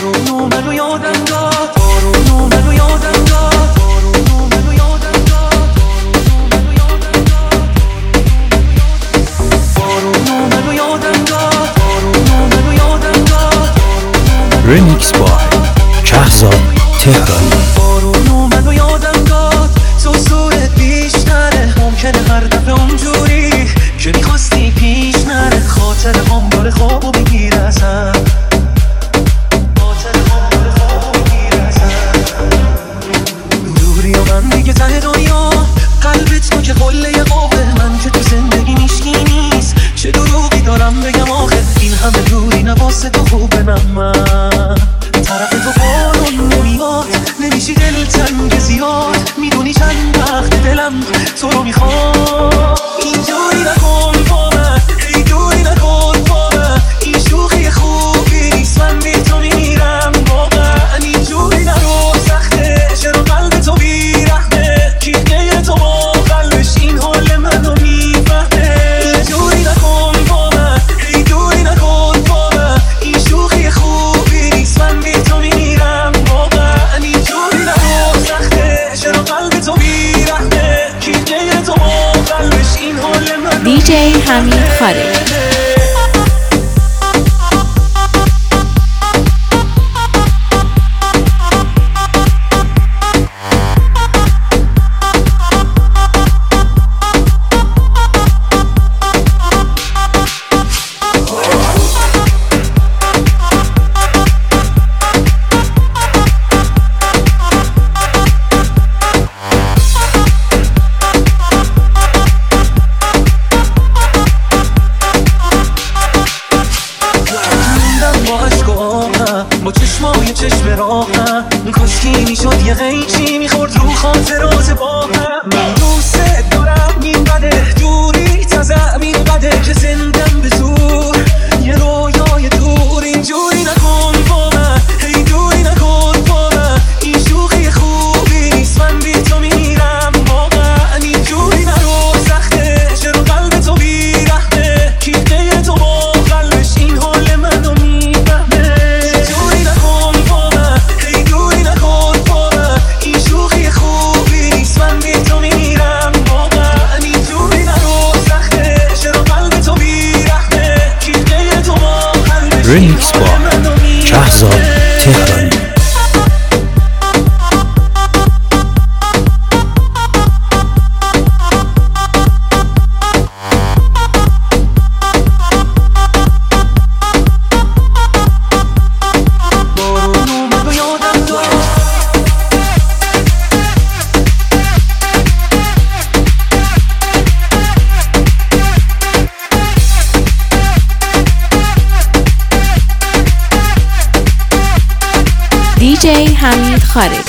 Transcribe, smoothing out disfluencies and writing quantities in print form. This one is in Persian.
بارون اومد و یادم داد، بارون اومد و یادم داد، بارون اومد و یادم داد، بارون اومد و یادم داد، بارون اومد و یادم داد. رمیکس بای کهزاد تهرانی. بارون اومد و یادم داد تو صورت بیشتره، ممکنه هر دفعه اونجوری که میخواستی پیش نره. خاطر هم داره خوابو بگیر ازم، خاطر هم داره خوابو بگیر ازم. دوری و من دیگه ته دنیا، قلبت تو که قله قوه، من که تو زندگی میشکی نیست. چه دروغی دارم بگم آخه، این همه دوری نواسه تو خوبه. من طرف تو بارون نمیاد، نمیشی دلتنگ زیاد. میدونی چند وقت دلم تو رو میخواد. اینجوری نکن با من، ای دوری نکن با من. این شوخی خوبی نیست، من بی تو میمیرم واقعا. اینجوری نرو سخته، چرا قلب تو بیرحمه. کی غیر تو با قلبش این حال منو میفهمه. اینجوری نکن با من، ای دوری نکن با من. این شوخی خوبی نیست، من بی تو میمیرم واقعا. اینجوری نرو سخته، چرا قلب تو بیرحمه. کی غیر تو با قلبش این حال منو دیجی حمید خارج. با چشمای چشم راهم، کاشکی میشد یه قیچی میخورد رو خاطرات با هم. من دوست دارم این بده، دوری تازم این بده که زندم به زور یه رویای دور. اینجوری نکن با من، هی دوری نکن با من. این شوخی خوبی نیست، من بی تو میمیرم واقعا. اینجوری نرو سخته، چرا قلب تو بیرحمه. کی غیر تو با قلبش این حال منو میفهمه. رمیکس با کهزاد تهرانی. دیجی حمید خارج.